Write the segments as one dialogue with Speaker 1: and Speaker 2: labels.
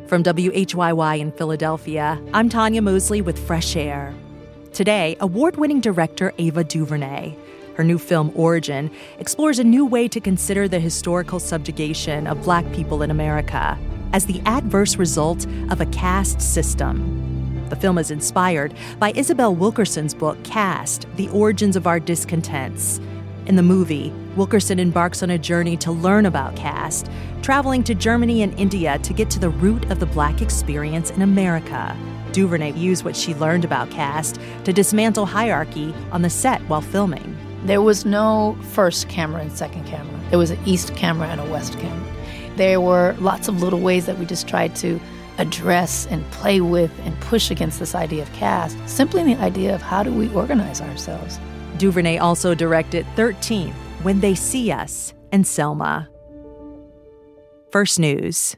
Speaker 1: From WHYY in Philadelphia, I'm Tanya Mosley with Fresh Air. Today, award-winning director Ava DuVernay. Her new film, Origin, explores a new way to consider the historical subjugation of Black people in America as the adverse result of a caste system. The film is inspired by Isabel Wilkerson's book, Caste: The Origins of Our Discontents. In the movie, Wilkerson embarks on a journey to learn about caste, traveling to Germany and India to get to the root of the Black experience in America. DuVernay used what she learned about caste to dismantle hierarchy on the set while filming.
Speaker 2: There was no first camera and second camera. There was an east camera and a west camera. There were lots of little ways that we just tried to address and play with and push against this idea of caste, simply in the idea of how do we organize ourselves.
Speaker 1: DuVernay also directed 13th, When They See Us, and Selma. First News.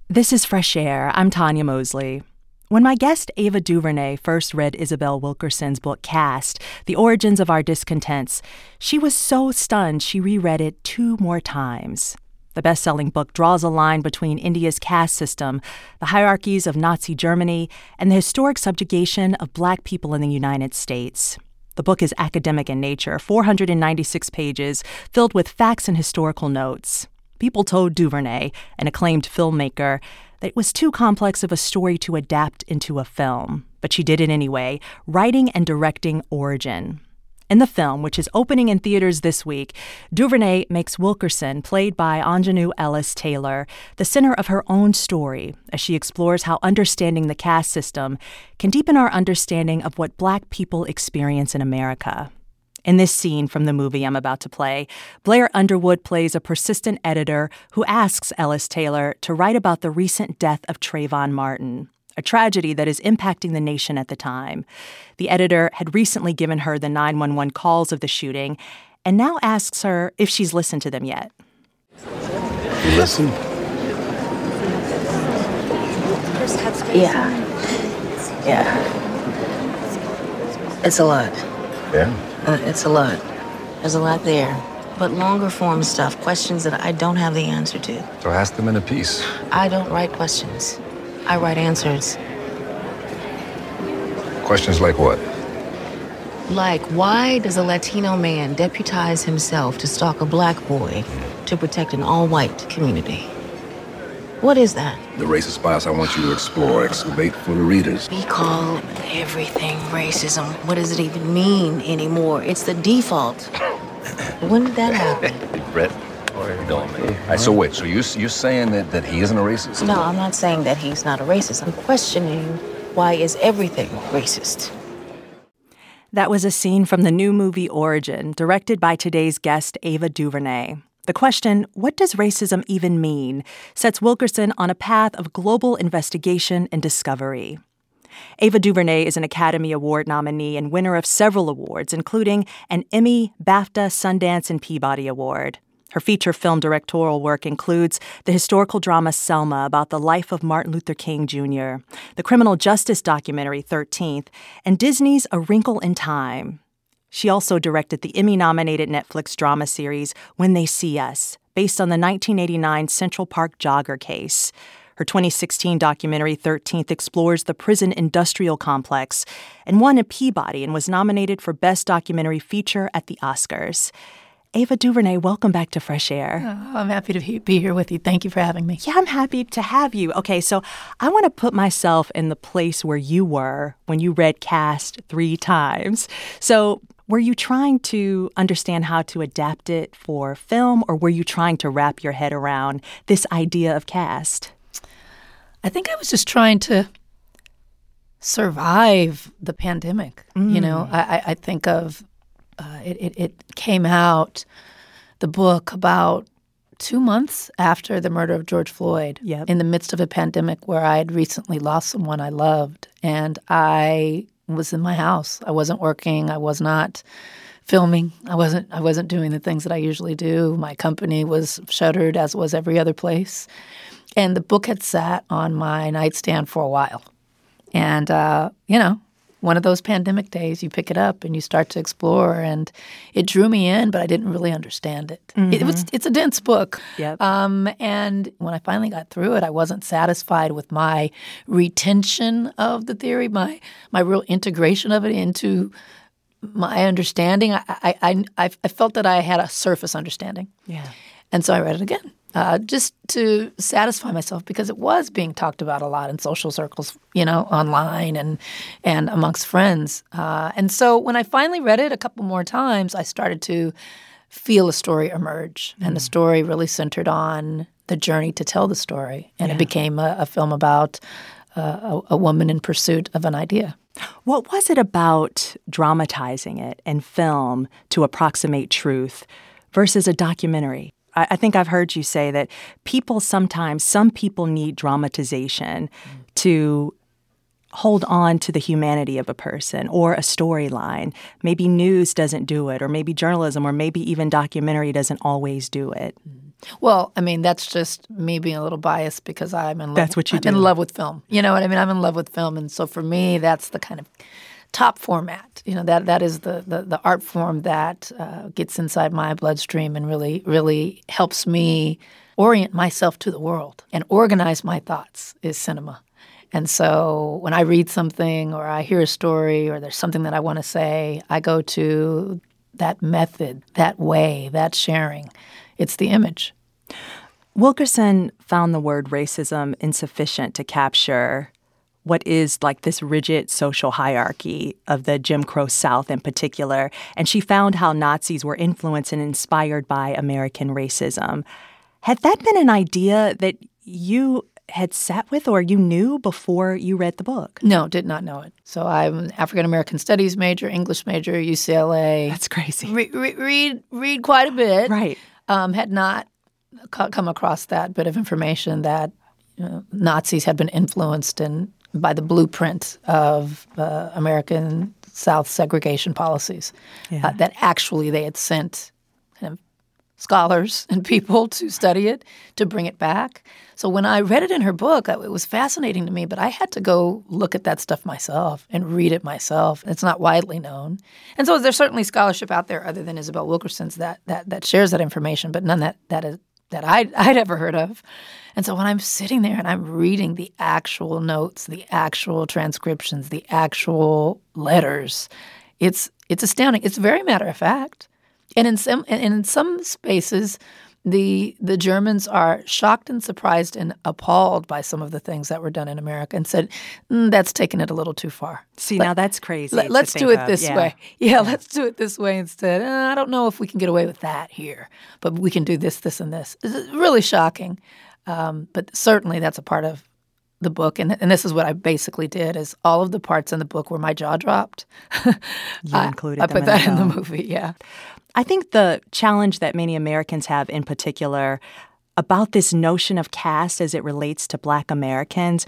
Speaker 1: This is Fresh Air. I'm Tanya Mosley. When my guest Ava DuVernay first read Isabel Wilkerson's book Caste, The Origins of Our Discontents, she was so stunned she reread it 2 more times. The best-selling book draws a line between India's caste system, the hierarchies of Nazi Germany, and the historic subjugation of Black people in the United States. The book is academic in nature, 496 pages, filled with facts and historical notes. People told DuVernay, an acclaimed filmmaker, that it was too complex of a story to adapt into a film. But she did it anyway, writing and directing Origin. In the film, which is opening in theaters this week, DuVernay makes Wilkerson, played by Aunjanue Ellis Taylor, the center of her own story as she explores how understanding the caste system can deepen our understanding of what Black people experience in America. In this scene from the movie I'm about to play, Blair Underwood plays a persistent editor who asks Ellis Taylor to write about the recent death of Trayvon Martin, a tragedy that is impacting the nation at the time. The editor had recently given her the 911 calls of the shooting and now asks her if she's listened to them yet.
Speaker 3: You listen?
Speaker 4: Yeah. It's a lot.
Speaker 3: Yeah?
Speaker 4: It's a lot. There's a lot there. But longer form stuff, questions that I don't have the answer to.
Speaker 3: So ask them in a piece.
Speaker 4: I don't write questions. I write answers.
Speaker 3: Questions like what?
Speaker 4: Like, why does a Latino man deputize himself to stalk a Black boy to protect an all-white community? What is that?
Speaker 3: The racist bias I want you to explore, excavate for the readers.
Speaker 4: We call everything racism. What does it even mean anymore? It's the default. When did that happen?
Speaker 3: Brett, don't me. All right, so wait, so you're saying that he isn't a racist?
Speaker 4: No, I'm not saying that he's not a racist. I'm questioning why is everything racist?
Speaker 1: That was a scene from the new movie Origin, directed by today's guest Ava DuVernay. The question, what does racism even mean, sets Wilkerson on a path of global investigation and discovery. Ava DuVernay is an Academy Award nominee and winner of several awards, including an Emmy, BAFTA, Sundance, and Peabody Award. Her feature film directorial work includes the historical drama Selma about the life of Martin Luther King Jr., the criminal justice documentary 13th, and Disney's A Wrinkle in Time. She also directed the Emmy-nominated Netflix drama series When They See Us, based on the 1989 Central Park jogger case. Her 2016 documentary 13th explores the prison industrial complex and won a Peabody and was nominated for Best Documentary Feature at the Oscars. Ava DuVernay, welcome back to Fresh Air.
Speaker 2: Oh, I'm happy to be here with you. Thank you for having me.
Speaker 1: Yeah, I'm happy to have you. Okay, so I want to put myself in the place where you were when you read Caste 3 times. So were you trying to understand how to adapt it for film, or were you trying to wrap your head around this idea of caste?
Speaker 2: I think I was just trying to survive the pandemic. You know, I think of it came out, the book, about 2 months after the murder of George Floyd, in the midst of a pandemic where I had recently lost someone I loved. And I was in my house. I wasn't working. I was not filming. I wasn't doing the things that I usually do. My company was shuttered, as was every other place. And the book had sat on my nightstand for a while. And, one of those pandemic days, you pick it up and you start to explore. And it drew me in, but I didn't really understand it. It's a dense book.
Speaker 1: Yep.
Speaker 2: And when I finally got through it, I wasn't satisfied with my retention of the theory, my real integration of it into my understanding. I felt that I had a surface understanding.
Speaker 1: Yeah.
Speaker 2: And so I read it again, just to satisfy myself, because it was being talked about a lot in social circles, online and amongst friends. And so when I finally read it a couple more times, I started to feel a story emerge, and the story really centered on the journey to tell the story. And it became a film about a woman in pursuit of an idea.
Speaker 1: What was it about dramatizing it in film to approximate truth versus a documentary? I think I've heard you say that some people need dramatization to hold on to the humanity of a person or a storyline. Maybe news doesn't do it, or maybe journalism, or maybe even documentary doesn't always do it.
Speaker 2: Well, I mean, that's just me being a little biased because I'm in love.
Speaker 1: That's what you do.
Speaker 2: I'm in love with film. You know what I mean? I'm in love with film. And so for me, that's the kind of top format. You know, that is the art form that gets inside my bloodstream and really, really helps me orient myself to the world and organize my thoughts is cinema. And so when I read something or I hear a story or there's something that I want to say, I go to that method, that way, that sharing. It's the image.
Speaker 1: Wilkerson found the word racism insufficient to capture what is like this rigid social hierarchy of the Jim Crow South in particular, and she found how Nazis were influenced and inspired by American racism. Had that been an idea that you had sat with or you knew before you read the book?
Speaker 2: No, did not know it. So I'm an African-American studies major, English major, UCLA.
Speaker 1: That's crazy.
Speaker 2: Read quite a bit.
Speaker 1: Right.
Speaker 2: Had not come across that bit of information that Nazis had been influenced by the blueprint of American South segregation policies, that actually they had sent kind of scholars and people to study it, to bring it back. So when I read it in her book, it was fascinating to me, but I had to go look at that stuff myself and read it myself. It's not widely known. And so there's certainly scholarship out there other than Isabel Wilkerson's that shares that information, but none that I'd ever heard of. And so when I'm sitting there and I'm reading the actual notes, the actual transcriptions, the actual letters, it's astounding. It's very matter of fact. And in some spaces, the Germans are shocked and surprised and appalled by some of the things that were done in America and said, that's taking it a little too far.
Speaker 1: See, now that's crazy.
Speaker 2: Let's do it this way. Yeah, let's do it this way instead. I don't know if we can get away with that here, but we can do this, this, and this. It's really shocking. But certainly that's a part of the book. And this is what I basically did is all of the parts in the book where my jaw dropped.
Speaker 1: You included
Speaker 2: I
Speaker 1: them
Speaker 2: put that in the
Speaker 1: film.
Speaker 2: movie, yeah.
Speaker 1: I think the challenge that many Americans have in particular about this notion of caste as it relates to Black Americans,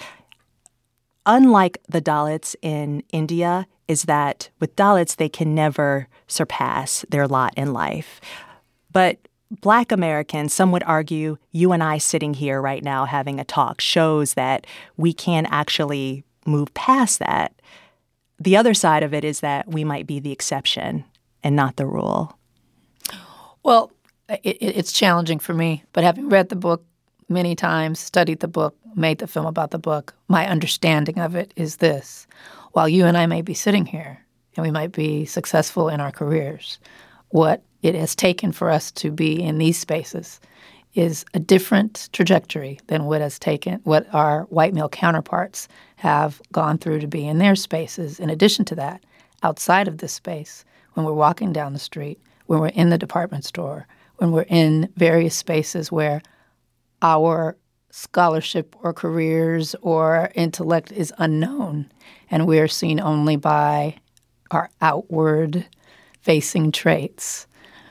Speaker 1: unlike the Dalits in India, is that with Dalits, they can never surpass their lot in life. But Black Americans, some would argue, you and I sitting here right now having a talk shows that we can actually move past that. The other side of it is that we might be the exception and not the rule.
Speaker 2: Well, it's challenging for me, but having read the book many times, studied the book, made the film about the book, my understanding of it is this. While you and I may be sitting here and we might be successful in our careers, what it has taken for us to be in these spaces is a different trajectory than what our white male counterparts have gone through to be in their spaces. In addition to that, outside of this space, when we're walking down the street, when we're in the department store, when we're in various spaces where our scholarship or careers or intellect is unknown and we are seen only by our outward-facing traits,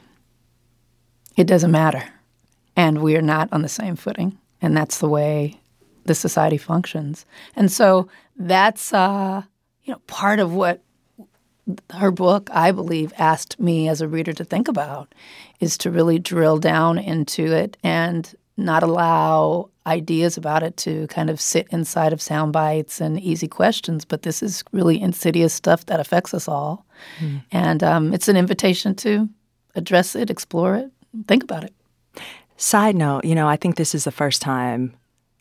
Speaker 2: it doesn't matter. And we are not on the same footing. And that's the way the society functions. And so that's part of what her book, I believe, asked me as a reader to think about, is to really drill down into it and not allow ideas about it to kind of sit inside of sound bites and easy questions. But this is really insidious stuff that affects us all. Mm. And it's an invitation to address it, explore it, think about it.
Speaker 1: Side note, I think this is the first film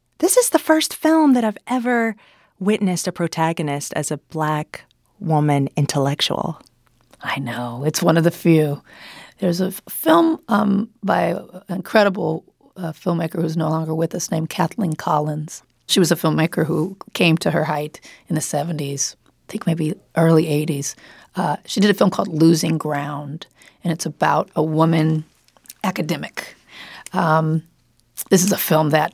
Speaker 1: that I've ever witnessed a protagonist as a Black woman intellectual.
Speaker 2: I know. It's one of the few. There's a film by an incredible filmmaker who's no longer with us named Kathleen Collins. She was a filmmaker who came to her height in the 70s, I think maybe early 80s. She did a film called Losing Ground, and it's about a woman academic. This is a film that,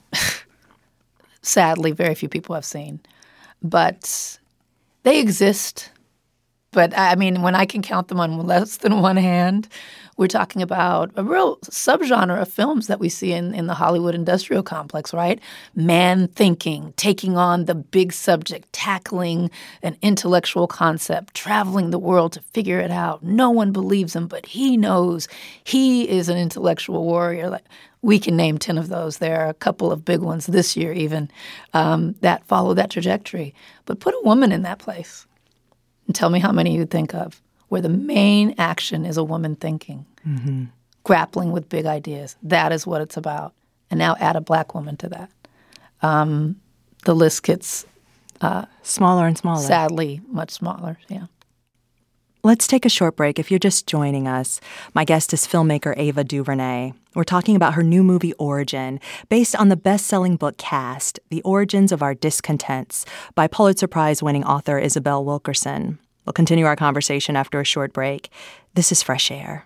Speaker 2: sadly, very few people have seen. But they exist. But, I mean, when I can count them on less than one hand, we're talking about a real subgenre of films that we see in the Hollywood industrial complex, right? Man thinking, taking on the big subject, tackling an intellectual concept, traveling the world to figure it out. No one believes him, but he knows he is an intellectual warrior. We can name 10 of those. There are a couple of big ones this year even that follow that trajectory. But put a woman in that place and tell me how many you'd think of where the main action is a woman thinking, grappling with big ideas. That is what it's about. And now add a Black woman to that. The list gets
Speaker 1: smaller and smaller.
Speaker 2: Sadly, much smaller, yeah.
Speaker 1: Let's take a short break. If you're just joining us, my guest is filmmaker Ava DuVernay. We're talking about her new movie, Origin, based on the best-selling book Caste, The Origins of Our Discontents, by Pulitzer Prize-winning author Isabel Wilkerson. We'll continue our conversation after a short break. This is Fresh Air.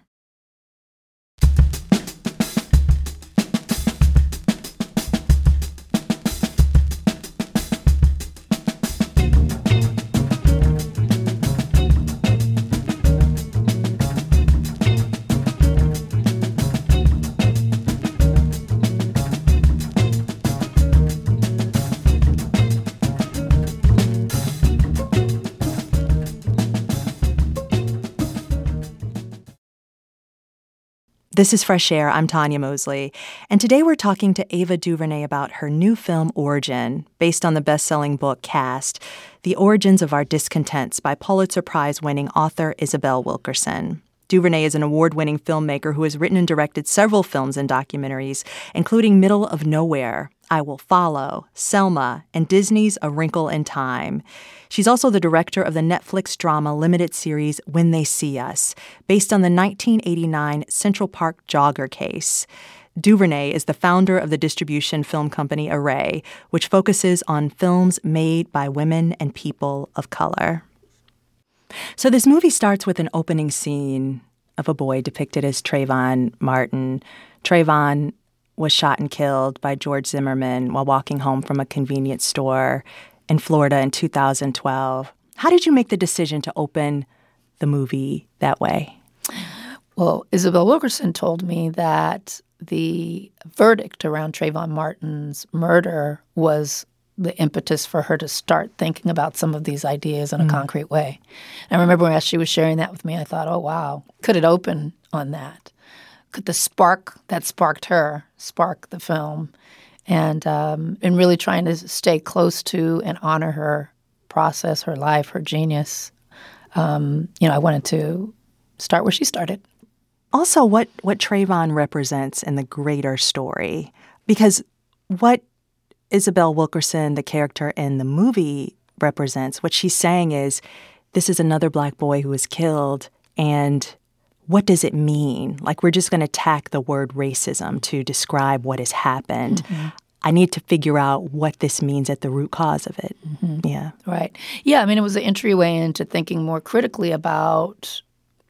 Speaker 1: This is Fresh Air. I'm Tanya Mosley. And today we're talking to Ava DuVernay about her new film, Origin, based on the best-selling book Caste, The Origins of Our Discontents by Pulitzer Prize-winning author Isabel Wilkerson. DuVernay is an award-winning filmmaker who has written and directed several films and documentaries, including Middle of Nowhere, I Will Follow, Selma, and Disney's A Wrinkle in Time. She's also the director of the Netflix drama limited series When They See Us, based on the 1989 Central Park Jogger case. DuVernay is the founder of the distribution film company Array, which focuses on films made by women and people of color. So this movie starts with an opening scene of a boy depicted as Trayvon Martin. Trayvon was shot and killed by George Zimmerman while walking home from a convenience store in Florida in 2012. How did you make the decision to open the movie that way?
Speaker 2: Well, Isabel Wilkerson told me that the verdict around Trayvon Martin's murder was the impetus for her to start thinking about some of these ideas in a concrete way. And I remember as she was sharing that with me, I thought, oh, wow, could it open on that? Could the spark that sparked her spark the film? And really trying to stay close to and honor her process, her life, her genius. I wanted to start where she started.
Speaker 1: Also, what Trayvon represents in the greater story. Because what Isabel Wilkerson, the character in the movie, represents, what she's saying is, this is another Black boy who was killed, and what does it mean? Like, we're just going to tack the word racism to describe what has happened. Mm-hmm. I need to figure out what this means at the root cause of it. Mm-hmm. Yeah.
Speaker 2: Right. Yeah, I mean, it was an entryway into thinking more critically about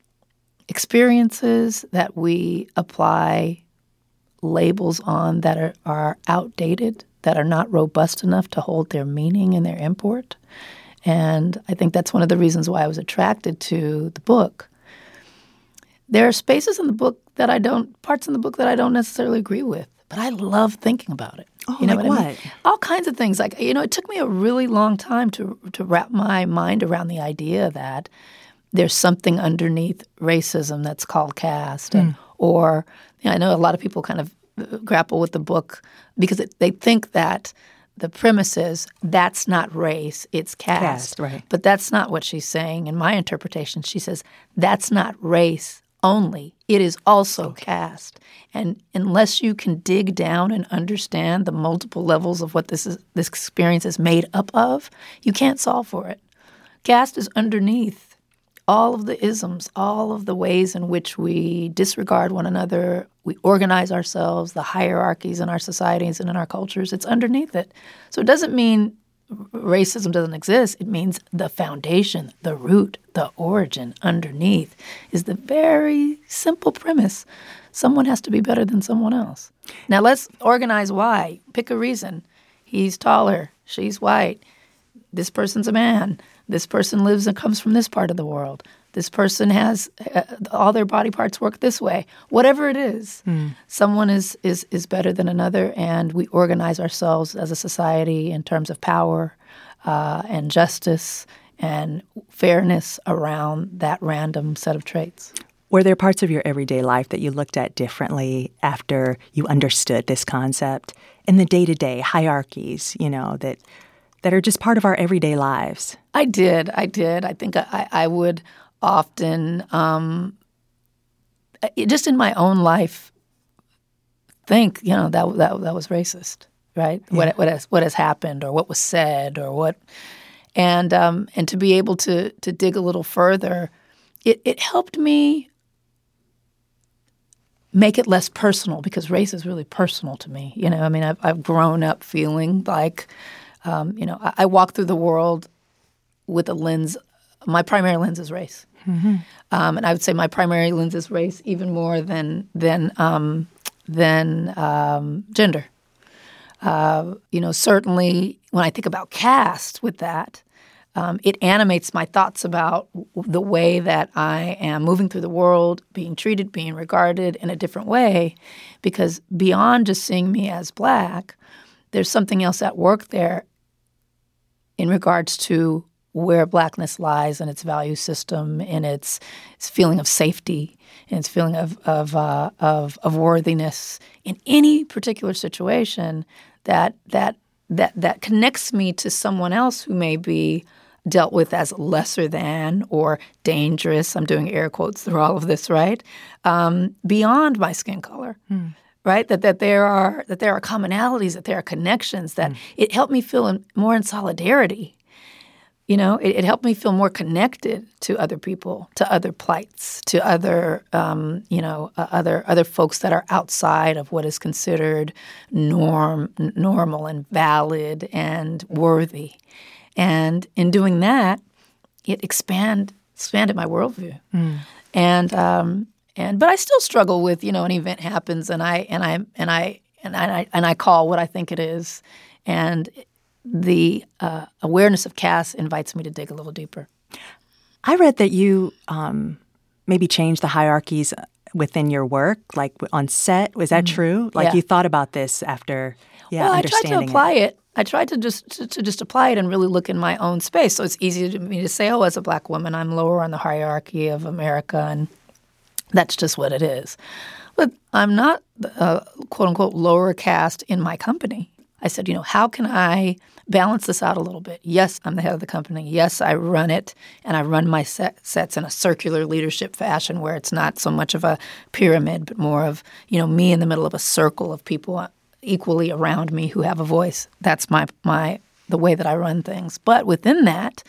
Speaker 2: experiences that we apply labels on that are outdated, that are not robust enough to hold their meaning and their import. And I think that's one of the reasons why I was attracted to the book. There are spaces in the book parts in the book that I don't necessarily agree with, but I love thinking about it.
Speaker 1: Oh, you know what? I mean?
Speaker 2: All kinds of things. Like, it took me a really long time to wrap my mind around the idea that there's something underneath racism that's called caste. Or I know a lot of people kind of grapple with the book because they think that the premise is that's not race, it's caste.
Speaker 1: Right.
Speaker 2: But that's not what she's saying. In my interpretation, she says that's not race only. It is also caste. And unless you can dig down and understand the multiple levels of what this experience is made up of, you can't solve for it. Caste is underneath all of the isms, all of the ways in which we disregard one another, we organize ourselves, the hierarchies in our societies and in our cultures. It's underneath it. So it doesn't mean racism doesn't exist. It means the foundation, the root, the origin underneath is the very simple premise. Someone has to be better than someone else. Now let's organize why. Pick a reason. He's taller. She's white. This person's a man. This person lives and comes from this part of the world. This person has all their body parts work this way. Whatever it is, someone is better than another, and we organize ourselves as a society in terms of power and justice and fairness around that random set of traits.
Speaker 1: Were there parts of your everyday life that you looked at differently after you understood this concept? In the day-to-day hierarchies, that are just part of our everyday lives.
Speaker 2: I did. I think I would often, just in my own life, think, that was racist, right?
Speaker 1: Yeah.
Speaker 2: What has happened, or what was said, or what, and to be able to dig a little further, it helped me make it less personal, because race is really personal to me. I've grown up feeling like, I walk through the world with a lens. My primary lens is race, and I would say my primary lens is race even more than gender. Certainly when I think about caste with that, it animates my thoughts about the way that I am moving through the world, being treated, being regarded in a different way, because beyond just seeing me as Black, there's something else at work there in regards to where Blackness lies in its value system, in its feeling of safety, in its feeling of worthiness in any particular situation that connects me to someone else who may be dealt with as lesser than or dangerous. I'm doing air quotes through all of this, right? Beyond my skin color, right? That there are commonalities, that there are connections. That it helped me feel more in solidarity. It helped me feel more connected to other people, to other plights, to other other folks that are outside of what is considered normal and valid and worthy. And in doing that, it expanded my worldview. But I still struggle with, an event happens and I call what I think it is, and the awareness of caste invites me to dig a little deeper.
Speaker 1: I read that you maybe changed the hierarchies within your work, like on set. Was that true? Like you thought about this after understanding it?
Speaker 2: I tried to apply it. I tried to just apply it and really look in my own space. So it's easy to me to say, as a Black woman, I'm lower on the hierarchy of America, and that's just what it is. But I'm not, quote-unquote, lower caste in my company. I said, how can I balance this out a little bit? Yes, I'm the head of the company. Yes, I run it, and I run my sets in a circular leadership fashion where it's not so much of a pyramid, but more of, me in the middle of a circle of people equally around me who have a voice. That's the way that I run things. But within that,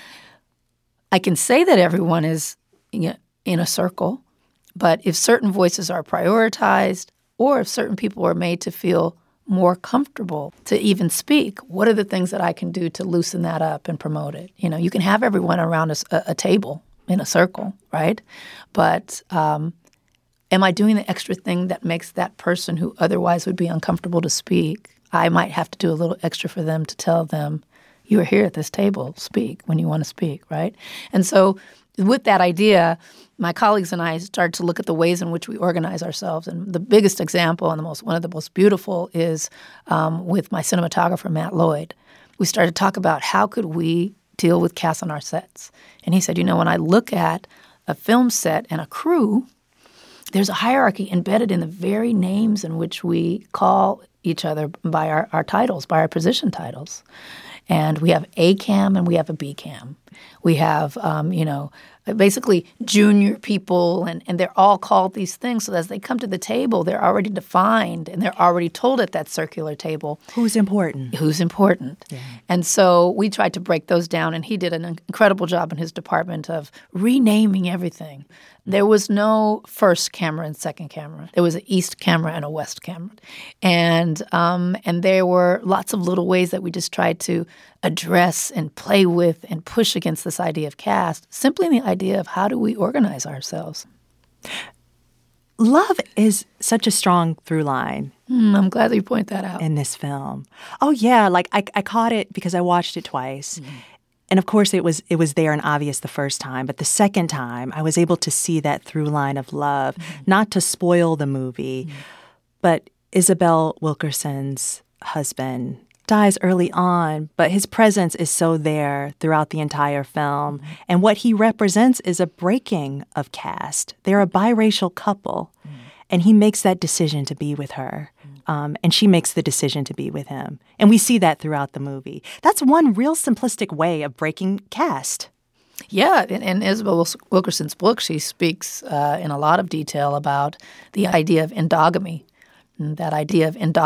Speaker 2: I can say that everyone is in a circle, but if certain voices are prioritized, or if certain people are made to feel more comfortable to even speak, what are the things that I can do to loosen that up and promote it? You can have everyone around a table in a circle, right? But am I doing the extra thing that makes that person who otherwise would be uncomfortable to speak? I might have to do a little extra for them to tell them, you are here at this table, speak when you want to speak, right? And so with that idea, my colleagues and I started to look at the ways in which we organize ourselves. And the biggest example and one of the most beautiful is with my cinematographer, Matt Lloyd. We started to talk about how could we deal with caste on our sets. And he said, when I look at a film set and a crew, there's a hierarchy embedded in the very names in which we call each other by our titles, by our position titles. And we have A cam and we have a B cam. We have, basically junior people, and they're all called these things. So as they come to the table, they're already defined, and they're already told at that circular table.
Speaker 1: Who's important?
Speaker 2: Who's important. Yeah. And so we tried to break those down, and he did an incredible job in his department of renaming everything. There was no first camera and second camera. There was an east camera and a west camera. And there were lots of little ways that we just tried to address and play with and push against this idea of caste, simply in the idea of how do we organize ourselves.
Speaker 1: Love is such a strong through line.
Speaker 2: I'm glad that you point that out.
Speaker 1: In this film. Oh, yeah. Like, I caught it because I watched it twice. Mm-hmm. And of course, it was there and obvious the first time. But the second time, I was able to see that through line of love, not to spoil the movie, but Isabel Wilkerson's husband, dies early on, but his presence is so there throughout the entire film. And what he represents is a breaking of caste. They're a biracial couple, and he makes that decision to be with her. And she makes the decision to be with him. And we see that throughout the movie. That's one real simplistic way of breaking caste.
Speaker 2: Yeah, in Isabel Wilkerson's book, she speaks in a lot of detail about the idea of endogamy, that idea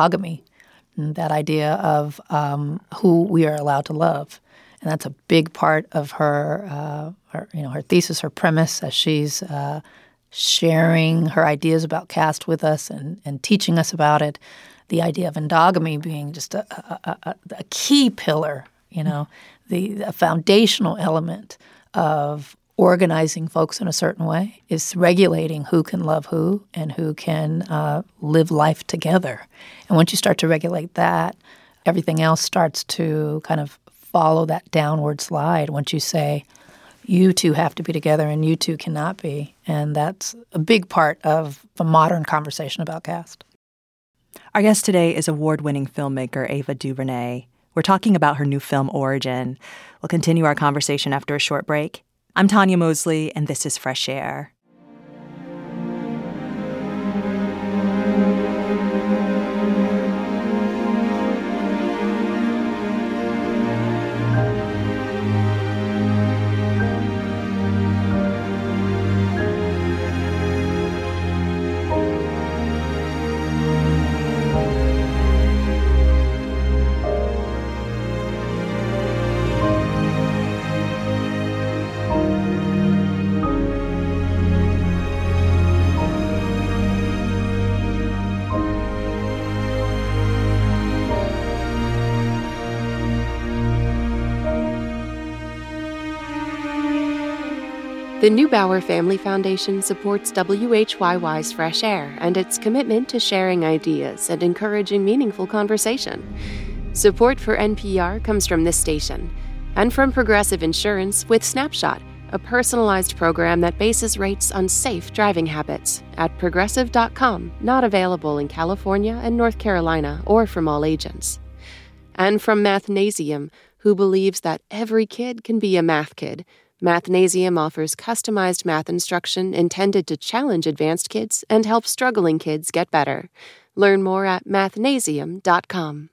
Speaker 2: of who we are allowed to love. And that's a big part of her thesis, her premise, as she's sharing her ideas about caste with us and teaching us about it. The idea of endogamy being just a key pillar, a foundational element of organizing folks in a certain way, is regulating who can love who and who can live life together. And once you start to regulate that, everything else starts to kind of follow that downward slide. Once you say, you two have to be together and you two cannot be. And that's a big part of the modern conversation about caste.
Speaker 1: Our guest today is award-winning filmmaker Ava DuVernay. We're talking about her new film, Origin. We'll continue our conversation after a short break. I'm Tanya Mosley, and this is Fresh Air.
Speaker 5: The Neubauer Family Foundation supports WHYY's Fresh Air and its commitment to sharing ideas and encouraging meaningful conversation. Support for NPR comes from this station and from Progressive Insurance with Snapshot, a personalized program that bases rates on safe driving habits at Progressive.com, not available in California and North Carolina or from all agents. And from Mathnasium, who believes that every kid can be a math kid. Mathnasium offers customized math instruction intended to challenge advanced kids and help struggling kids get better. Learn more at mathnasium.com.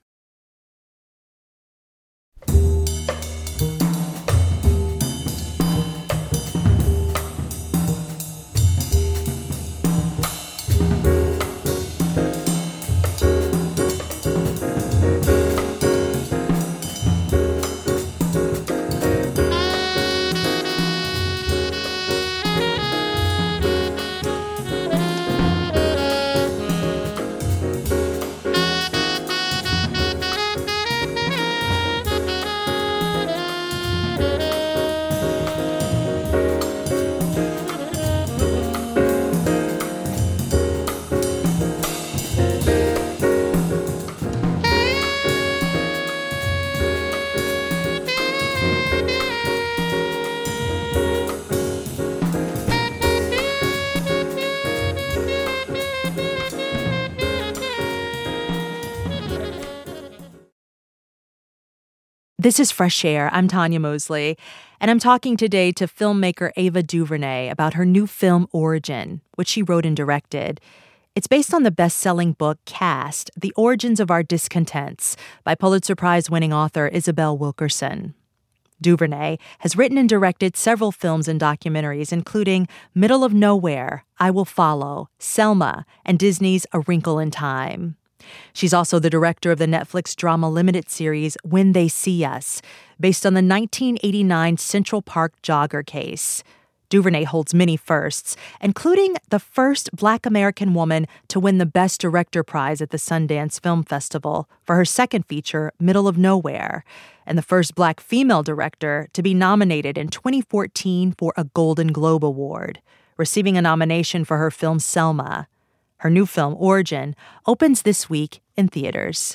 Speaker 1: This is Fresh Air. I'm Tanya Mosley, and I'm talking today to filmmaker Ava DuVernay about her new film, Origin, which she wrote and directed. It's based on the best-selling book, Caste, The Origins of Our Discontents, by Pulitzer Prize-winning author Isabel Wilkerson. DuVernay has written and directed several films and documentaries, including Middle of Nowhere, I Will Follow, Selma, and Disney's A Wrinkle in Time. She's also the director of the Netflix drama limited series When They See Us, based on the 1989 Central Park jogger case. DuVernay holds many firsts, including the first Black American woman to win the Best Director prize at the Sundance Film Festival for her second feature, Middle of Nowhere, and the first Black female director to be nominated in 2014 for a Golden Globe Award, receiving a nomination for her film Selma. Her new film, Origin, opens this week in theaters.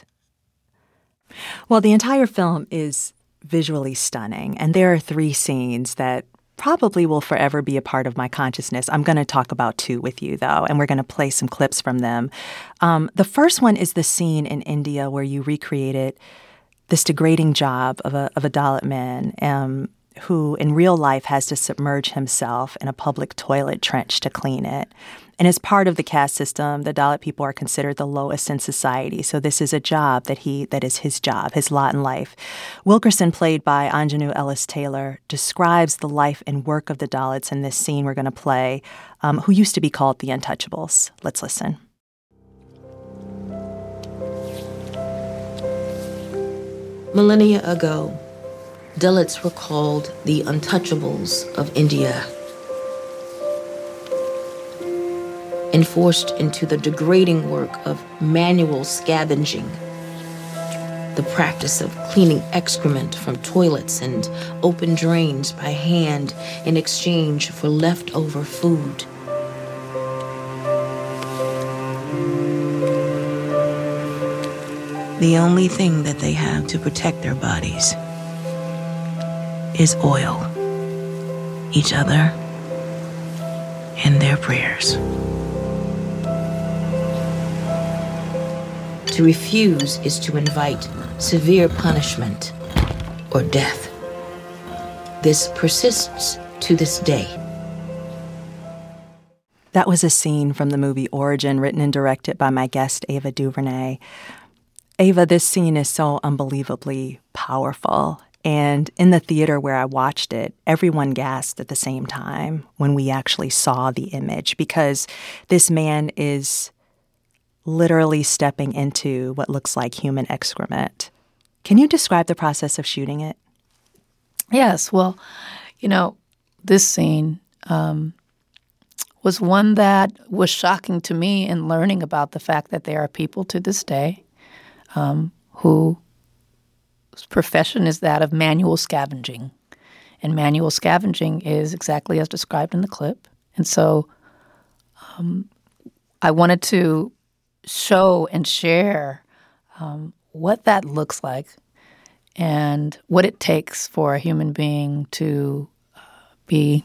Speaker 1: Well, the entire film is visually stunning, and there are 3 scenes that probably will forever be a part of my consciousness. I'm going to talk about 2 with you, though, and we're going to play some clips from them. The first one is the scene in India where you recreated this degrading job of a Dalit man who in real life has to submerge himself in a public toilet trench to clean it. And as part of the caste system, the Dalit people are considered the lowest in society. So this is a job that is his job, his lot in life. Wilkerson, played by Anjanou Ellis-Taylor, describes the life and work of the Dalits in this scene we're going to play, who used to be called the Untouchables. Let's listen.
Speaker 4: Millennia ago, Dalits were called the Untouchables of India, and forced into the degrading work of manual scavenging, the practice of cleaning excrement from toilets and open drains by hand in exchange for leftover food. The only thing that they have to protect their bodies is oil, each other, and their prayers. To refuse is to invite severe punishment or death. This persists to this day.
Speaker 1: That was a scene from the movie Origin, written and directed by my guest, Ava DuVernay. Ava, this scene is so unbelievably powerful. And in the theater where I watched it, everyone gasped at the same time when we actually saw the image, because this man is literally stepping into what looks like human excrement. Can you describe the process of shooting it?
Speaker 2: Yes. Well, this scene was one that was shocking to me in learning about the fact that there are people to this day whose profession is that of manual scavenging. And manual scavenging is exactly as described in the clip. And so I wanted to show and share what that looks like and what it takes for a human being to be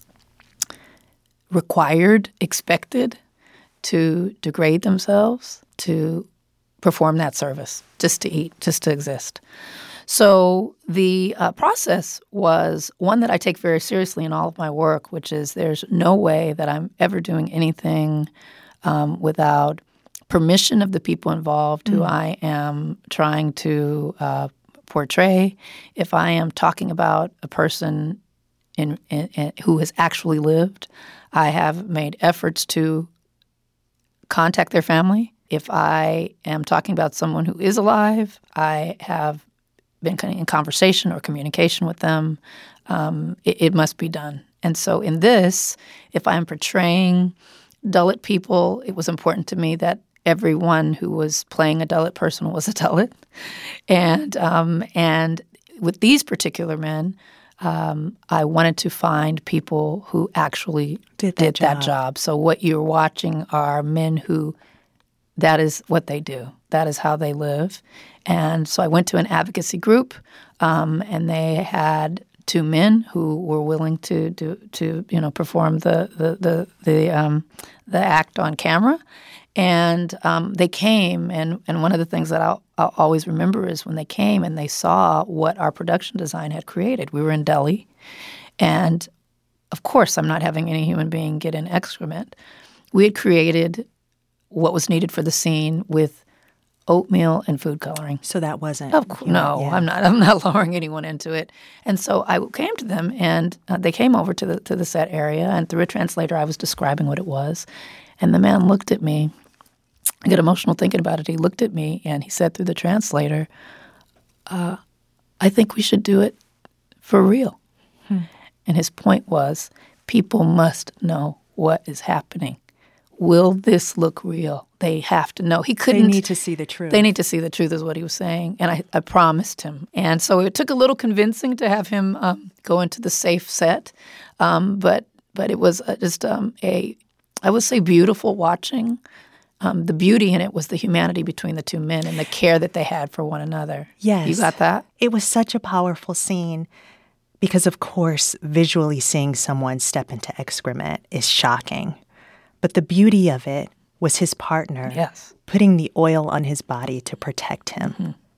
Speaker 2: required, expected to degrade themselves, to perform that service, just to eat, just to exist. So the process was one that I take very seriously in all of my work, which is there's no way that I'm ever doing anything without permission of the people involved who I am trying to portray. If I am talking about a person who has actually lived, I have made efforts to contact their family. If I am talking about someone who is alive, I have been in conversation or communication with them. It must be done. And so in this, if I'm portraying Dalit people, it was important to me that everyone who was playing a Dalit person was a Dalit. And with these particular men, I wanted to find people who actually did that job. So what you're watching are men who that is what they do. That is how they live. And so I went to an advocacy group, and they had two men who were willing to perform the act on camera. And they came, and one of the things that I'll always remember is when they came and they saw what our production design had created. We were in Delhi, and of course I'm not having any human being get in excrement. We had created what was needed for the scene with oatmeal and food coloring.
Speaker 1: So that wasn't...
Speaker 2: Of course, no, yeah. I'm not lowering anyone into it. And so I came to them, and they came over to the set area, and through a translator I was describing what it was. And the man looked at me. I get emotional thinking about it. He looked at me, and he said through the translator, I think we should do it for real. And his point was, people must know what is happening. Will this look real? They have to know. He couldn't.
Speaker 1: They need to see the truth.
Speaker 2: They need to see the truth is what he was saying. And I promised him. And so it took a little convincing to have him go into the safe set. But it was just I would say beautiful watching. The beauty in it was the humanity between the two men and the care that they had for one another.
Speaker 1: Yes.
Speaker 2: You got that?
Speaker 1: It was such a powerful scene because, of course, visually seeing someone step into excrement is shocking. But the beauty of it was his partner putting the oil on his body to protect him.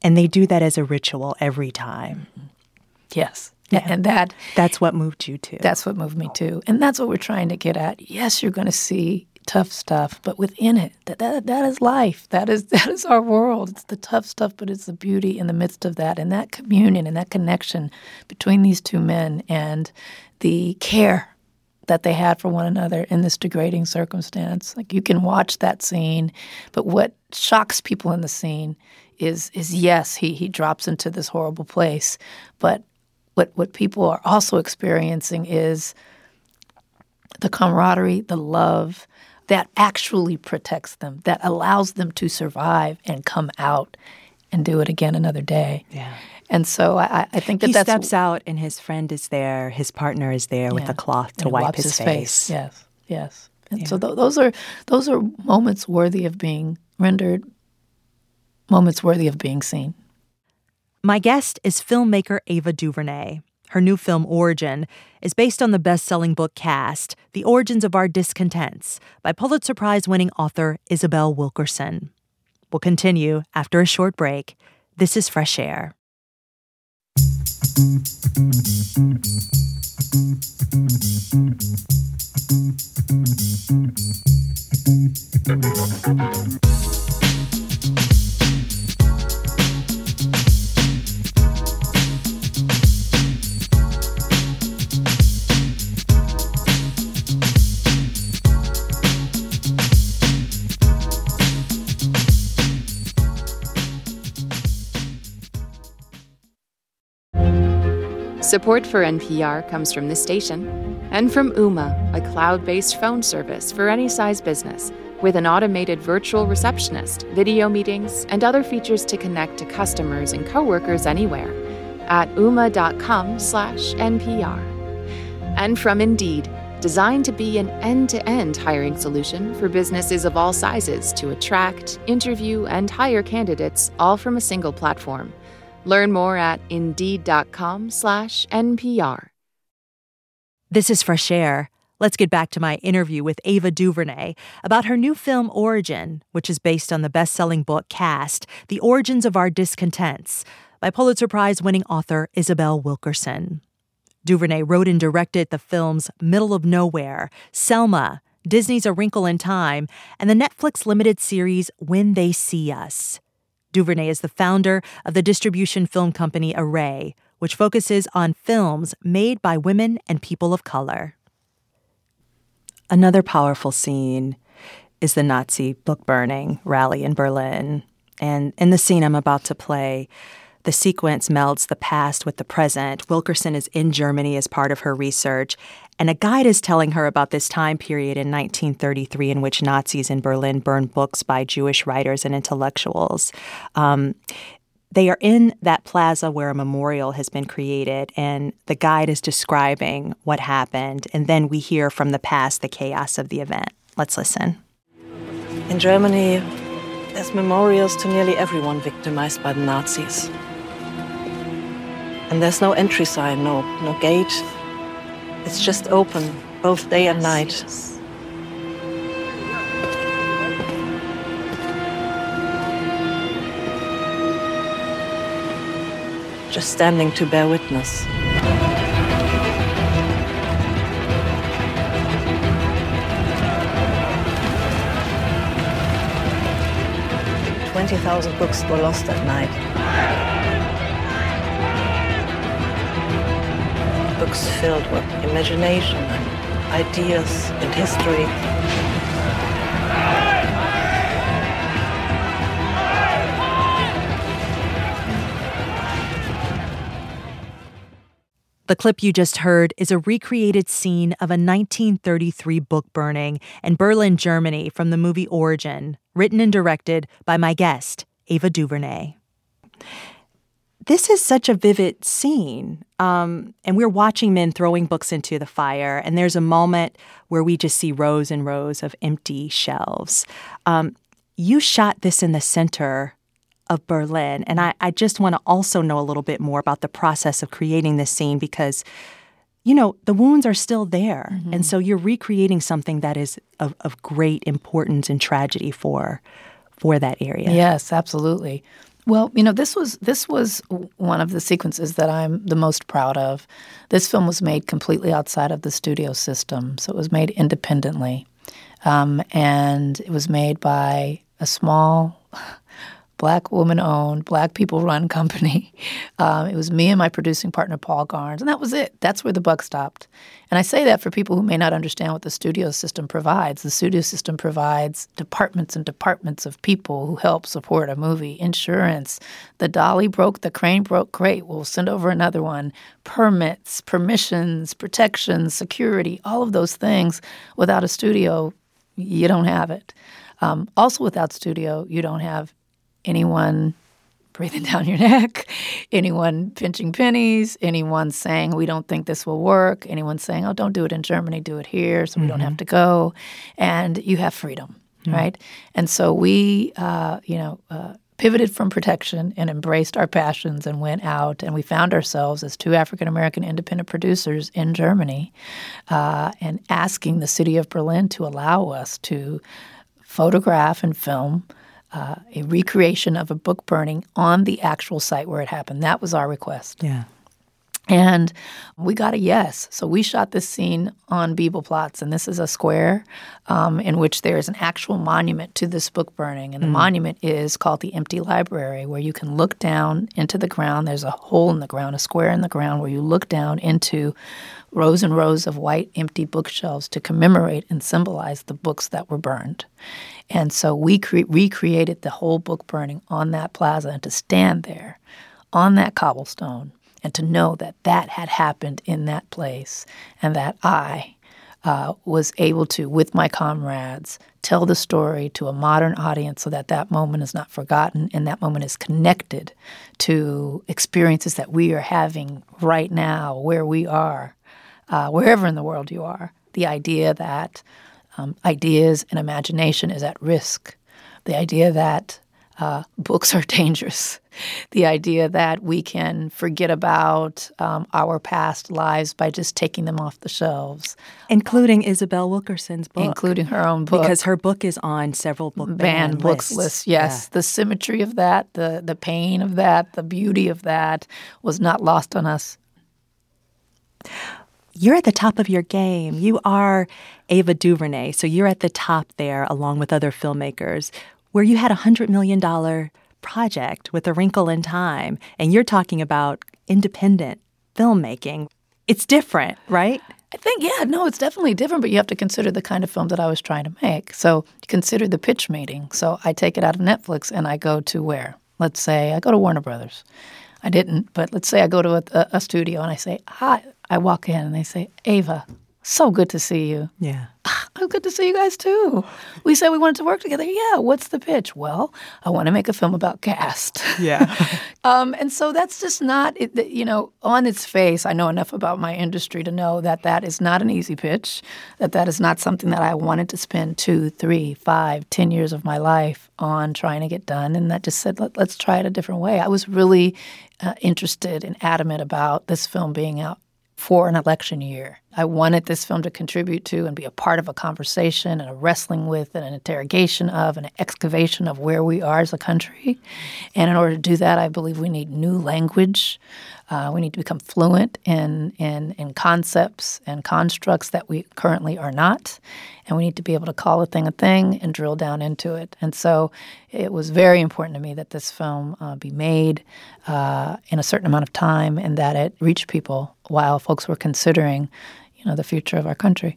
Speaker 1: And they do that as a ritual every time.
Speaker 2: Yes.
Speaker 1: Yeah.
Speaker 2: And
Speaker 1: that's what moved you too.
Speaker 2: That's what moved me too. And that's what we're trying to get at. Yes, you're going to see tough stuff, but within it, that is life. That is our world. It's the tough stuff, but it's the beauty in the midst of that. And that communion and that connection between these two men and the care that they had for one another in this degrading circumstance. Like, you can watch that scene, but what shocks people in the scene is yes, he drops into this horrible place, but what people are also experiencing is the camaraderie, the love that actually protects them, that allows them to survive and come out and do it again another day.
Speaker 1: Yeah.
Speaker 2: And so I think
Speaker 1: he
Speaker 2: that's...
Speaker 1: He steps out and his friend is there, his partner is there with a cloth to wipe his face.
Speaker 2: Yes. And so those are moments worthy of being rendered, moments worthy of being seen.
Speaker 1: My guest is filmmaker Ava DuVernay. Her new film, Origin, is based on the best-selling book Caste, The Origins of Our Discontents, by Pulitzer Prize-winning author Isabel Wilkerson. We'll continue after a short break. This is Fresh Air.
Speaker 5: Support for NPR comes from this station and from Ooma, a cloud-based phone service for any size business with an automated virtual receptionist, video meetings, and other features to connect to customers and coworkers anywhere at ooma.com/NPR. And from Indeed, designed to be an end-to-end hiring solution for businesses of all sizes to attract, interview, and hire candidates all from a single platform. Learn more at Indeed.com/NPR.
Speaker 1: This is Fresh Air. Let's get back to my interview with Ava DuVernay about her new film Origin, which is based on the best-selling book Caste, The Origins of Our Discontents, by Pulitzer Prize-winning author Isabel Wilkerson. DuVernay wrote and directed the films Middle of Nowhere, Selma, Disney's A Wrinkle in Time, and the Netflix limited series When They See Us. DuVernay is the founder of the distribution film company Array, which focuses on films made by women and people of color. Another powerful scene is the Nazi book burning rally in Berlin. And in the scene I'm about to play, the sequence melds the past with the present. Wilkerson is in Germany as part of her research, and a guide is telling her about this time period in 1933 in which Nazis in Berlin burned books by Jewish writers and intellectuals. They are in that plaza where a memorial has been created, and the guide is describing what happened, and then we hear from the past the chaos of the event. Let's listen.
Speaker 6: In Germany, there's memorials to nearly everyone victimized by the Nazis. And there's no entry sign, no gate. It's just open, both day and night. Just standing to bear witness. "20,000 books were lost that night. Books filled with imagination and ideas and history.
Speaker 1: The clip you just heard is a recreated scene of a 1933 book burning in Berlin, Germany from the movie Origin, written and directed by my guest, Ava DuVernay. This is such a vivid scene, and we're watching men throwing books into the fire, and there's a moment where we just see rows and rows of empty shelves. You shot this in the center of Berlin, and I just want to also know a little bit more about the process of creating this scene because, you know, the wounds are still there, and so you're recreating something that is of great importance and tragedy for that area.
Speaker 2: Yes, absolutely. Well, this was one of the sequences that I'm the most proud of. This film was made completely outside of the studio system, so it was made independently. And it was made by a small Black woman-owned, Black people-run company. It was me and my producing partner, Paul Garnes, and that was it. That's where the buck stopped. And I say that for people who may not understand what the studio system provides. The studio system provides departments and departments of people who help support a movie. Insurance, the dolly broke, the crane broke, great, we'll send over another one. Permits, permissions, protections, security, all of those things. Without a studio, you don't have it. Also without studio, you don't have anyone breathing down your neck, anyone pinching pennies, anyone saying, we don't think this will work, anyone saying, oh, don't do it in Germany, do it here so we don't have to go. And you have freedom, right? And so we, pivoted from protection and embraced our passions and went out, and we found ourselves as two African-American independent producers in Germany and asking the city of Berlin to allow us to photograph and film a recreation of a book burning on the actual site where it happened. That was our request.
Speaker 1: Yeah.
Speaker 2: And we got a yes. So we shot this scene on Bibelplatz, and this is a square in which there is an actual monument to this book burning. And the monument is called the Empty Library, where you can look down into the ground. There's a hole in the ground, a square in the ground, where you look down into rows and rows of white empty bookshelves to commemorate and symbolize the books that were burned. And so we recreated the whole book burning on that plaza, and to stand there on that cobblestone and to know that that had happened in that place and that I was able to, with my comrades, tell the story to a modern audience so that that moment is not forgotten and that moment is connected to experiences that we are having right now, where we are, wherever in the world you are. The idea that ideas and imagination is at risk. The idea that books are dangerous. The idea that we can forget about our past lives by just taking them off the shelves.
Speaker 1: Including Isabel Wilkerson's book.
Speaker 2: Including her own book.
Speaker 1: Because her book is on several book
Speaker 2: banned books lists. Yes.
Speaker 1: Yeah.
Speaker 2: The symmetry of that, the pain of that, the beauty of that was not lost on us.
Speaker 1: You're at the top of your game. You are Ava DuVernay, so you're at the top there along with other filmmakers, where you had a $100 million project with A Wrinkle in Time, and you're talking about independent filmmaking. It's different, right?
Speaker 2: I think, it's definitely different, but you have to consider the kind of film that I was trying to make. So consider the pitch meeting. So I take it out of Netflix and I go to where? Let's say I go to Warner Brothers. I didn't, but let's say I go to a studio and I say, hi. I walk in and they say, Ava, so good to see you.
Speaker 1: Yeah.
Speaker 2: Oh, good to see you guys too. We said we wanted to work together. Yeah, what's the pitch? Well, I want to make a film about caste.
Speaker 1: Yeah.
Speaker 2: And so that's just not, on its face, I know enough about my industry to know that that is not an easy pitch, that is not something that I wanted to spend 2, 3, 5, 10 years of my life on trying to get done. And that just said, let's try it a different way. I was really interested and adamant about this film being out for an election year. I wanted this film to contribute to and be a part of a conversation and a wrestling with and an interrogation of and an excavation of where we are as a country. And in order to do that, I believe we need new language. We need to become fluent in concepts and constructs that we currently are not. And we need to be able to call a thing and drill down into it. And so it was very important to me that this film be made in a certain amount of time and that it reached people while folks were considering, the future of our country.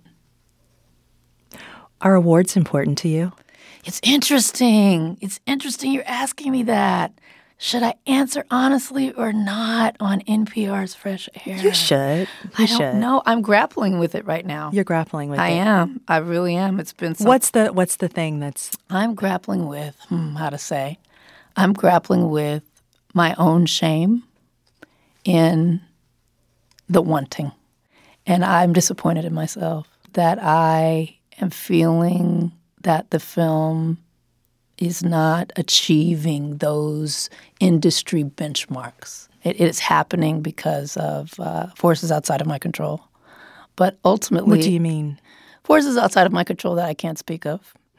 Speaker 1: Are awards important to you?
Speaker 2: It's interesting. You're asking me that. Should I answer honestly or not on NPR's Fresh Air?
Speaker 1: You should.
Speaker 2: I don't know. I'm grappling with it right now.
Speaker 1: You're grappling with it.
Speaker 2: I am. I really am. It's been some...
Speaker 1: What's the thing that's...
Speaker 2: I'm grappling with, I'm grappling with my own shame in the wanting. And I'm disappointed in myself that I am feeling that the film is not achieving those industry benchmarks. It is happening because of forces outside of my control. But ultimately...
Speaker 1: What do you mean?
Speaker 2: Forces outside of my control that I can't speak of.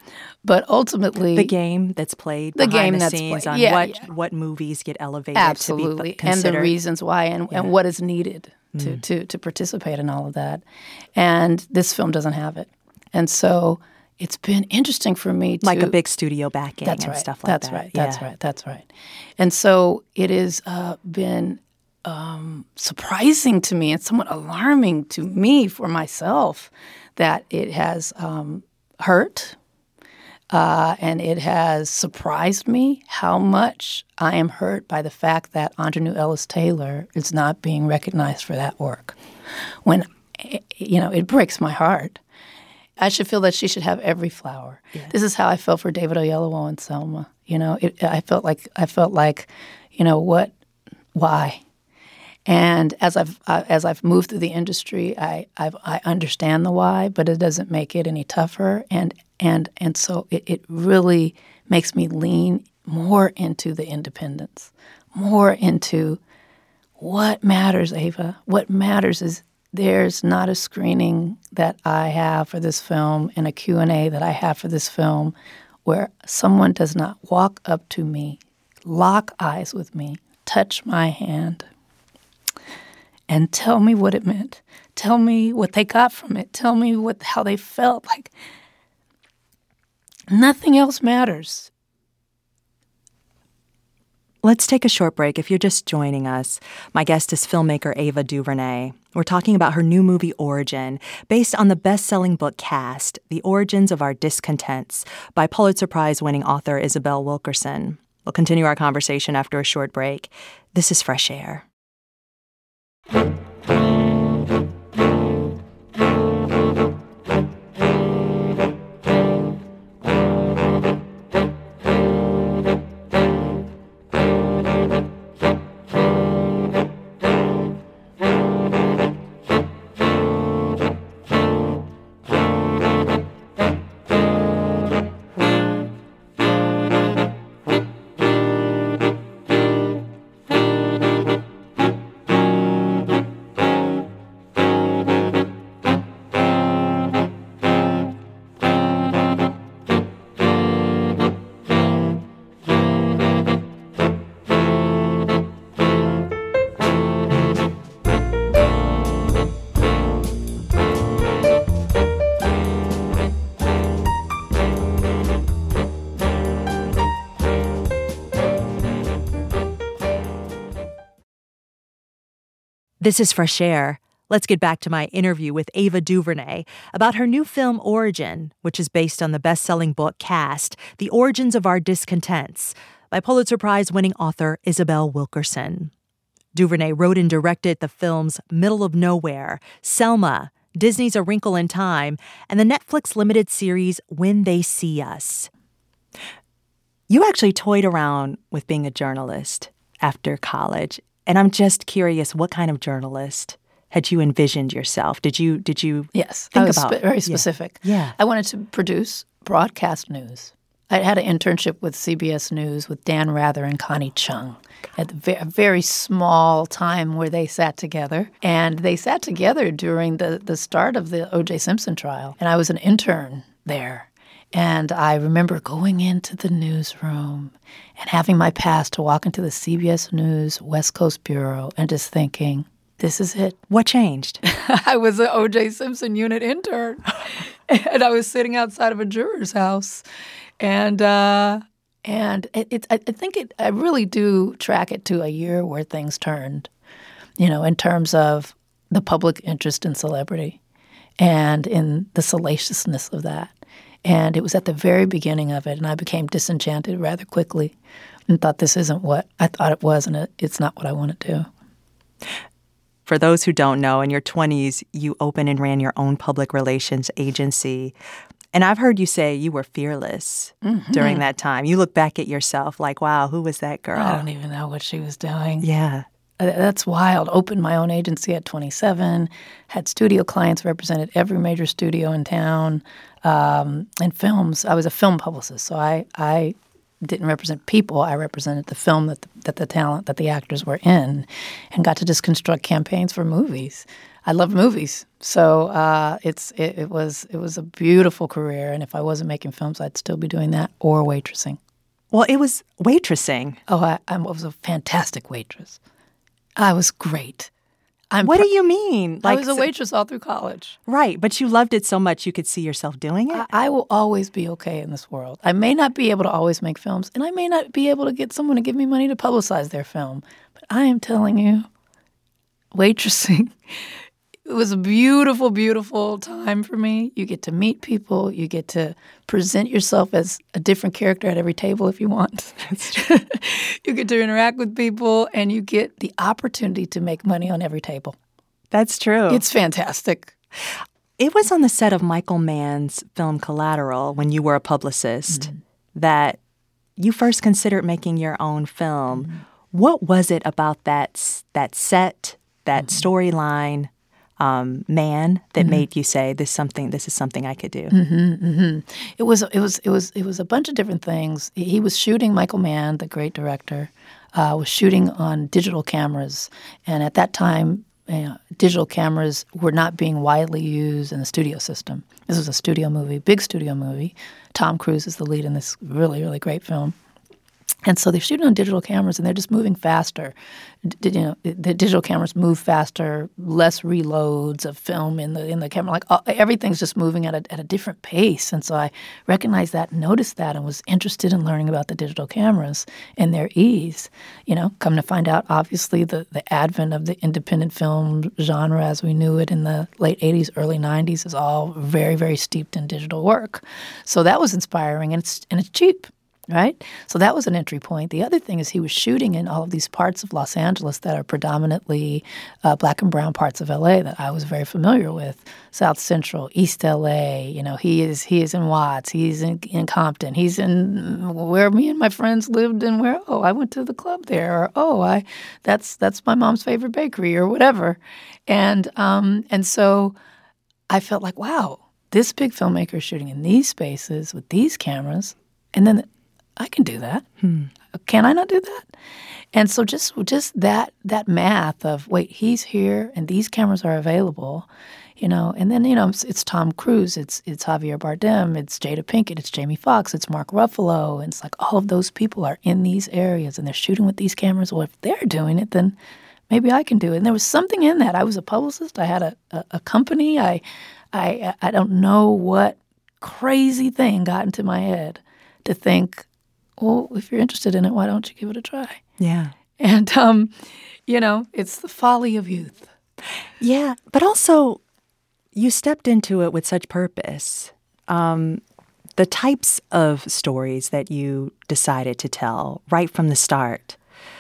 Speaker 2: But ultimately,
Speaker 1: the game that's played
Speaker 2: the
Speaker 1: behind
Speaker 2: game
Speaker 1: the
Speaker 2: that's
Speaker 1: scenes
Speaker 2: played.
Speaker 1: on what movies get elevated
Speaker 2: absolutely,
Speaker 1: to be
Speaker 2: and
Speaker 1: considered.
Speaker 2: the reasons why, and what is needed to participate in all of that. And this film doesn't have it, and so it's been interesting for me to
Speaker 1: like a big studio backing
Speaker 2: that's
Speaker 1: and
Speaker 2: right,
Speaker 1: stuff like
Speaker 2: that's
Speaker 1: that.
Speaker 2: Right, that's right, that's right. And so it has been surprising to me and somewhat alarming to me for myself that it has hurt. And it has surprised me how much I am hurt by the fact that Aunjanue Ellis Taylor is not being recognized for that work. When, it breaks my heart. I should feel that she should have every flower. Yeah. This is how I felt for David Oyelowo and Selma. I felt like, what, why? And as I've moved through the industry, I understand the why, but it doesn't make it any tougher. And so it really makes me lean more into the independence, more into what matters, Ava. What matters is there's not a screening that I have for this film and a Q&A that I have for this film where someone does not walk up to me, lock eyes with me, touch my hand, and tell me what it meant. Tell me what they got from it. Tell me how they felt. Like, nothing else matters.
Speaker 1: Let's take a short break. If you're just joining us, my guest is filmmaker Ava DuVernay. We're talking about her new movie, Origin, based on the best-selling book Caste, The Origins of Our Discontents, by Pulitzer Prize-winning author Isabel Wilkerson. We'll continue our conversation after a short break. This is Fresh Air. This is Fresh Air. Let's get back to my interview with Ava DuVernay about her new film Origin, which is based on the best-selling book Caste, The Origins of Our Discontents, by Pulitzer Prize-winning author Isabel Wilkerson. DuVernay wrote and directed the films Middle of Nowhere, Selma, Disney's A Wrinkle in Time, and the Netflix limited series When They See Us. You actually toyed around with being a journalist after college. And I'm just curious, what kind of journalist had you envisioned yourself? Did you
Speaker 2: yes,
Speaker 1: think
Speaker 2: I was
Speaker 1: about?
Speaker 2: Very specific.
Speaker 1: Yeah.
Speaker 2: I wanted to produce broadcast news. I had an internship with CBS News with Dan Rather and Connie Chung at a very small time where they sat together. And they sat together during the start of the O.J. Simpson trial. And I was an intern there. And I remember going into the newsroom and having my pass to walk into the CBS News West Coast Bureau and just thinking, this is it.
Speaker 1: What changed?
Speaker 2: I was an O.J. Simpson unit intern. And I was sitting outside of a juror's house. And I really do track it to a year where things turned, in terms of the public interest in celebrity and in the salaciousness of that. And it was at the very beginning of it, and I became disenchanted rather quickly and thought this isn't what I thought it was, and it's not what I want to do.
Speaker 1: For those who don't know, in your 20s, you opened and ran your own public relations agency. And I've heard you say you were fearless during that time. You look back at yourself like, wow, who was that girl?
Speaker 2: I don't even know what she was doing.
Speaker 1: Yeah.
Speaker 2: That's wild. Opened my own agency at 27, had studio clients, represented every major studio in town, and films. I was a film publicist, so I didn't represent people. I represented the film that the talent that the actors were in, and got to just construct campaigns for movies. I love movies, so it was a beautiful career. And if I wasn't making films, I'd still be doing that or waitressing.
Speaker 1: Well, it was waitressing.
Speaker 2: Oh, I was a fantastic waitress. I was great.
Speaker 1: What do you mean?
Speaker 2: I was a waitress all through college.
Speaker 1: Right, but you loved it so much you could see yourself doing it?
Speaker 2: I will always be okay in this world. I may not be able to always make films, and I may not be able to get someone to give me money to publicize their film, but I am telling you, waitressing, it was a beautiful, beautiful time for me. You get to meet people. You get to present yourself as a different character at every table if you want. You get to interact with people, and you get the opportunity to make money on every table.
Speaker 1: That's true.
Speaker 2: It's fantastic.
Speaker 1: It was on the set of Michael Mann's film Collateral, when you were a publicist, that you first considered making your own film. What was it about that set, that storyline, Mann, that made you say this is something I could do?
Speaker 2: It was a bunch of different things. He was shooting, Michael Mann, the great director, was shooting on digital cameras, and at that time, digital cameras were not being widely used in the studio system. This was a studio movie, big studio movie. Tom Cruise is the lead in this really, really great film. And so they're shooting on digital cameras, and they're just moving faster. The digital cameras move faster, less reloads of film in the camera. Like everything's just moving at a different pace. And so I recognized that, noticed that, and was interested in learning about the digital cameras and their ease. Come to find out, obviously, the advent of the independent film genre as we knew it in the late 80s, early 90s is all very, very steeped in digital work. So that was inspiring, and it's cheap. Right? So that was an entry point. The other thing is he was shooting in all of these parts of Los Angeles that are predominantly black and brown parts of L.A. that I was very familiar with. South Central, East L.A., he is in Watts, he's in Compton, he's in where me and my friends lived, and where, I went to the club there, or, that's my mom's favorite bakery, or whatever. And so I felt like, wow, this big filmmaker is shooting in these spaces with these cameras, and then I can do that. Can I not do that? And so just that math of, wait, he's here and these cameras are available, and then, it's Tom Cruise, it's Javier Bardem, it's Jada Pinkett, it's Jamie Foxx, it's Mark Ruffalo. And it's like all of those people are in these areas and they're shooting with these cameras. Well, if they're doing it, then maybe I can do it. And there was something in that. I was a publicist. I had a company. I don't know what crazy thing got into my head to think, well, if you're interested in it, why don't you give it a try?
Speaker 1: Yeah.
Speaker 2: And, it's the folly of youth.
Speaker 1: Yeah, but also you stepped into it with such purpose. The types of stories that you decided to tell right from the start,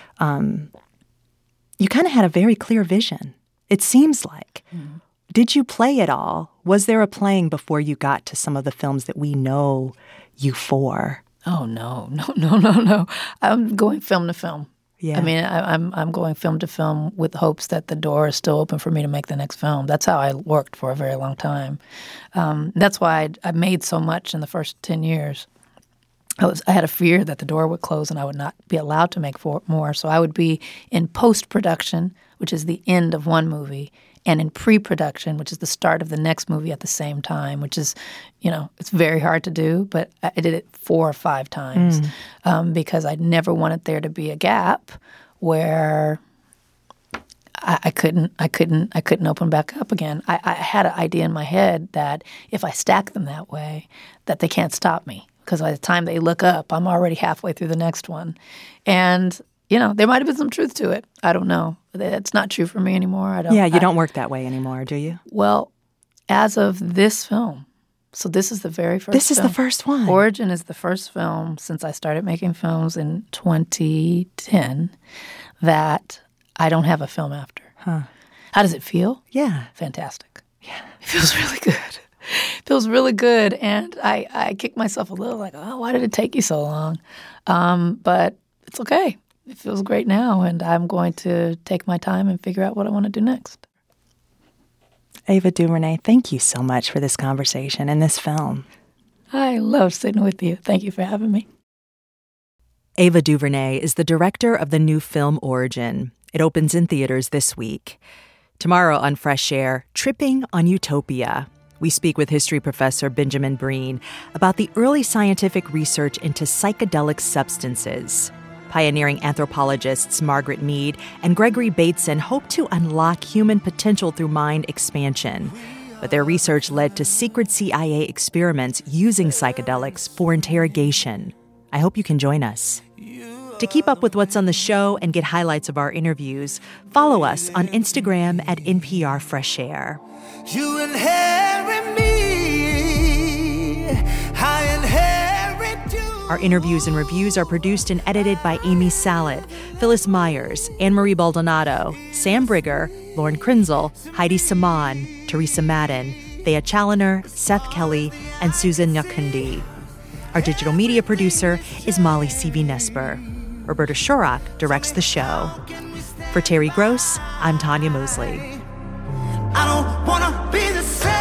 Speaker 1: you kind of had a very clear vision, it seems like. Did you play it all? Was there a playing before you got to some of the films that we know you for?
Speaker 2: Oh, no. I'm going film to film.
Speaker 1: Yeah.
Speaker 2: I mean, I'm going film to film with hopes that the door is still open for me to make the next film. That's how I worked for a very long time. That's why I made so much in the first 10 years. I had a fear that the door would close and I would not be allowed to make more. So I would be in post-production, which is the end of one movie, and in pre-production, which is the start of the next movie at the same time, which is, it's very hard to do, but I did it 4 or 5 times because I never wanted there to be a gap where I couldn't open back up again. I had an idea in my head that if I stack them that way, that they can't stop me because by the time they look up, I'm already halfway through the next one. And there might have been some truth to it. I don't know. It's not true for me anymore.
Speaker 1: You don't work that way anymore, do you?
Speaker 2: Well, as of this film, so this is the very first
Speaker 1: This is the first one.
Speaker 2: Origin is the first film since I started making films in 2010 that I don't have a film after.
Speaker 1: Huh.
Speaker 2: How does it feel?
Speaker 1: Yeah.
Speaker 2: Fantastic. Yeah. It feels really good. It feels really good. And I kick myself a little like, why did it take you so long? But it's okay. It feels great now, and I'm going to take my time and figure out what I want to do next.
Speaker 1: Ava DuVernay, thank you so much for this conversation and this film.
Speaker 2: I love sitting with you. Thank you for having me.
Speaker 1: Ava DuVernay is the director of the new film Origin. It opens in theaters this week. Tomorrow on Fresh Air, Tripping on Utopia. We speak with history professor Benjamin Breen about the early scientific research into psychedelic substances. Pioneering anthropologists Margaret Mead and Gregory Bateson hope to unlock human potential through mind expansion. But their research led to secret CIA experiments using psychedelics for interrogation. I hope you can join us. To keep up with what's on the show and get highlights of our interviews, follow us on Instagram at NPR Fresh Air.
Speaker 7: You inherit me, I inherit you.
Speaker 1: Our interviews and reviews are produced and edited by Amy Salad, Phyllis Myers, Anne-Marie Baldonado, Sam Brigger, Lauren Krenzel, Heidi Saman, Teresa Madden, Thea Challoner, Seth Kelly, and Susan Nyakundi. Our digital media producer is Molly C.V. Nesper. Roberta Shorrock directs the show. For Terry Gross, I'm Tanya Mosley.
Speaker 7: I don't wanna be the same.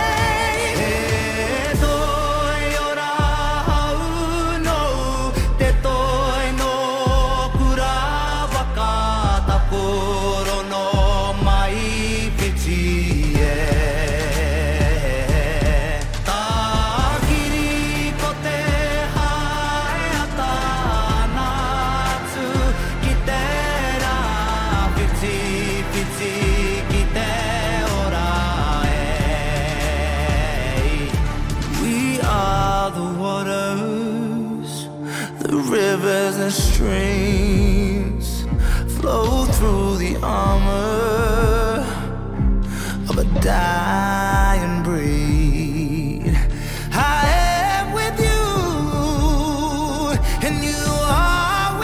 Speaker 7: Rivers and streams flow through the armor of a dying breed. I am with you, and you are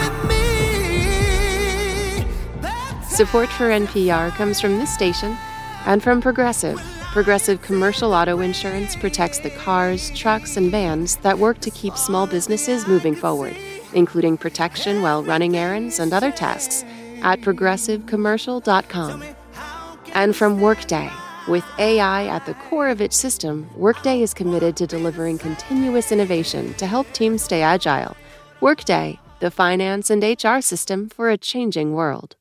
Speaker 7: with me.
Speaker 5: Support for NPR comes from this station and from Progressive. Progressive Commercial Auto Insurance protects the cars, trucks, and vans that work to keep small businesses moving forward, including protection while running errands and other tasks at progressivecommercial.com. And from Workday, with AI at the core of its system, Workday is committed to delivering continuous innovation to help teams stay agile. Workday, the finance and HR system for a changing world.